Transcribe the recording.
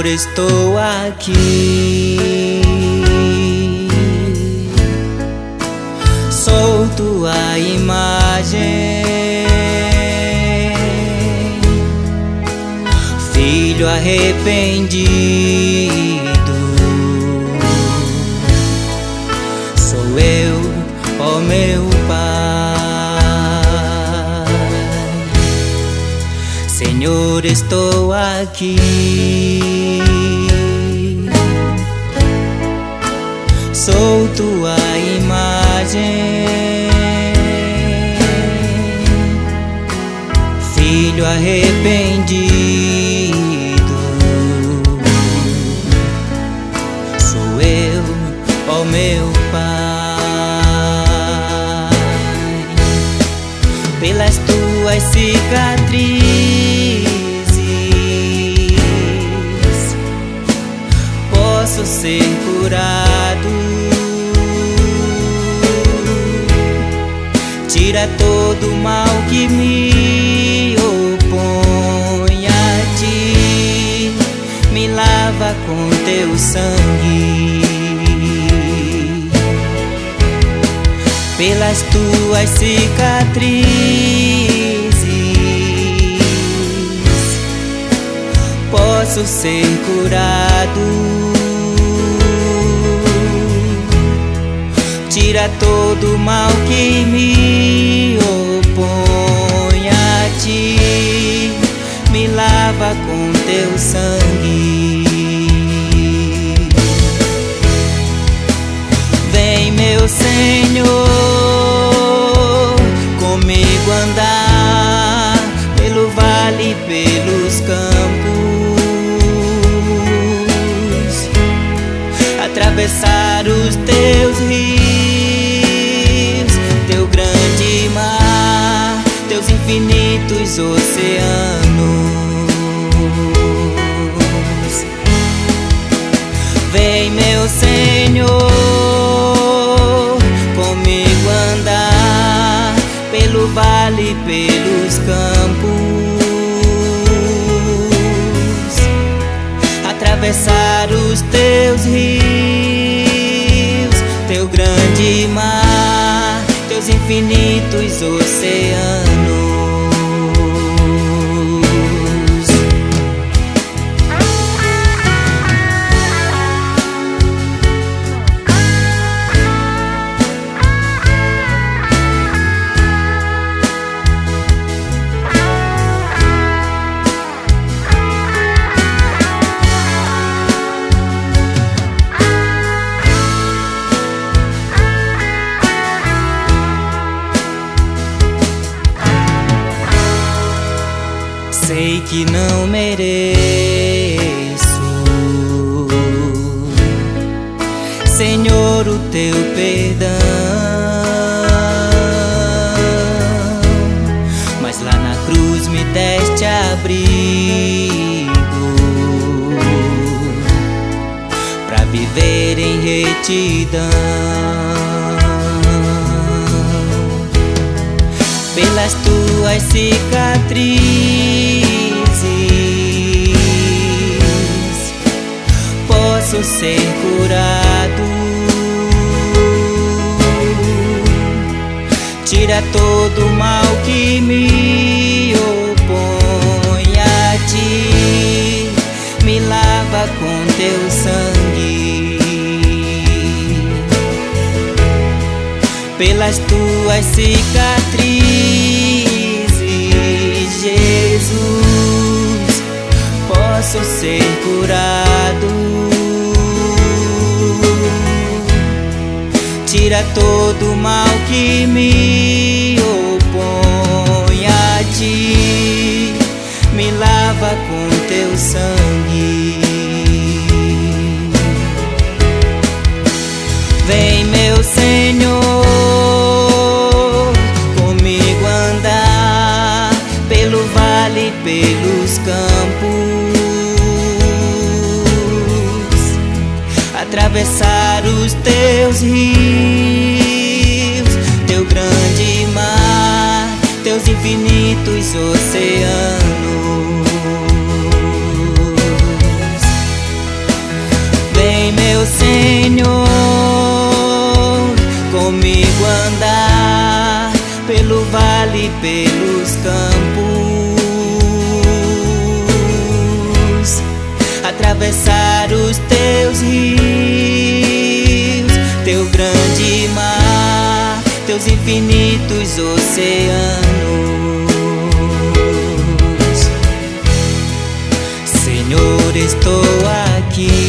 estou aqui. Sou tua imagem, filho arrependido. Sou eu, ó meu Pai. Senhor, estou aqui. Sou tua imagem, filho arrependido. Sou eu, ó meu Pai. Pelas tuas cicatrizes posso ser curado. Tira todo o mal que me opõe a ti, me lava com teu sangue. Pelas tuas cicatrizes posso ser curado. Tira todo o mal que me opõe a ti, me lava com teu sangue. Vem, meu Senhor, comigo andar pelo vale, pelos campos, atravessar os teus rios, teu grande mar, teus infinitos oceanos. Vem, meu Senhor, comigo andar pelo vale, pelos campos, atravessar os teus rios, teu grande mar, teus infinitos oceanos. Sei que não mereço, Senhor, o teu perdão, mas lá na cruz me deste abrigo pra viver em retidão. Pelas tuas cicatrizes posso ser curado. Tira todo o mal que me opõe a ti, me lava com teu sangue. Pelas tuas cicatrizes, Jesus, posso ser curado. Tira todo o mal que me opõe a ti, me lava com teu sangue. Vem, meu Senhor, comigo andar pelo vale, pelos campos, atravessar os teus rios, teu grande mar, teus infinitos oceanos. ir pelos campos, atravessar os teus rios, teu grande mar, teus infinitos oceanos. Senhor, estou aqui